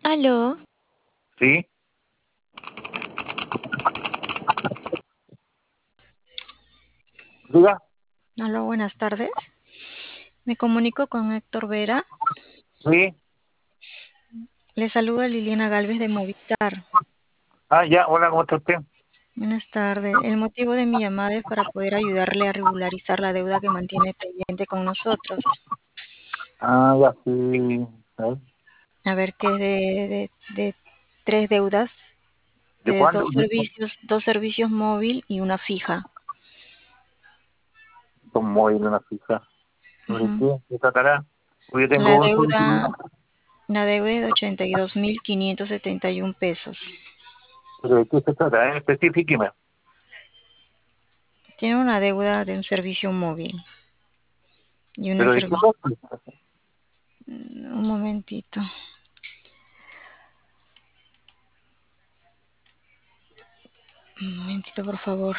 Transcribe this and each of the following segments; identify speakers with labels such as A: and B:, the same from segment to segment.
A: Aló,
B: Sí, diga,
A: aló, buenas tardes. Me comunico con Héctor Vera.
B: sí.
A: Le saluda Liliana Galvez de Movistar.
B: Ah, ya, hola, ¿cómo está usted?
A: Buenas tardes. El motivo de mi llamada es para poder ayudarle a regularizar la deuda que mantiene pendiente con nosotros.
B: Ah, ya, sí. A ver,
A: A ver, que es de tres deudas,
B: ¿de
A: de
B: cuándo?
A: dos servicios móvil y una fija.
B: Con móvil, una fija. ¿Sobre
A: Ujú.
B: qué? ¿Qué tratará? Porque yo
A: La
B: tengo un solo
A: deuda,
B: celular.
A: la deuda es de 82.571 pesos.
B: ¿Pero de qué se trata? Específicame.
A: Tiene una deuda de un servicio móvil y una
B: ¿Pero de qué
A: servicio.
B: trata?
A: Un momentito. Un momentito, por favor.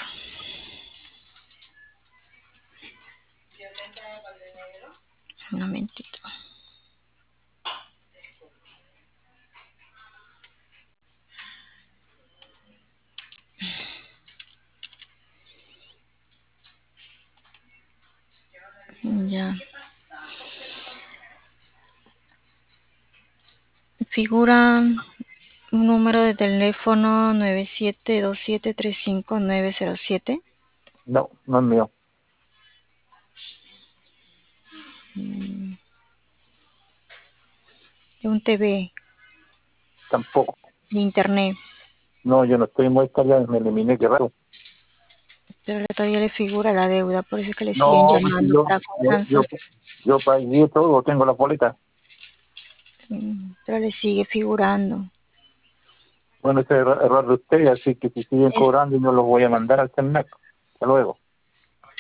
A: Un momentito. Ya. Figura un número de teléfono 9727359907.
B: No, no es mío.
A: Mm, de un TV,
B: Tampoco.
A: de internet.
B: No, yo no estoy muy cargado, me eliminé, qué raro.
A: Pero todavía le figura la deuda, por eso es que le siguen
B: No, pues si
A: llamando
B: yo,
A: para
B: yo,
A: cobranzas.
B: yo, yo pagué todo, tengo la boleta.
A: Pero le sigue figurando.
B: Bueno, ese es error de ustedes, así que si siguen
A: Es,
B: cobrando, yo los voy a mandar al CERNAC. Hasta luego.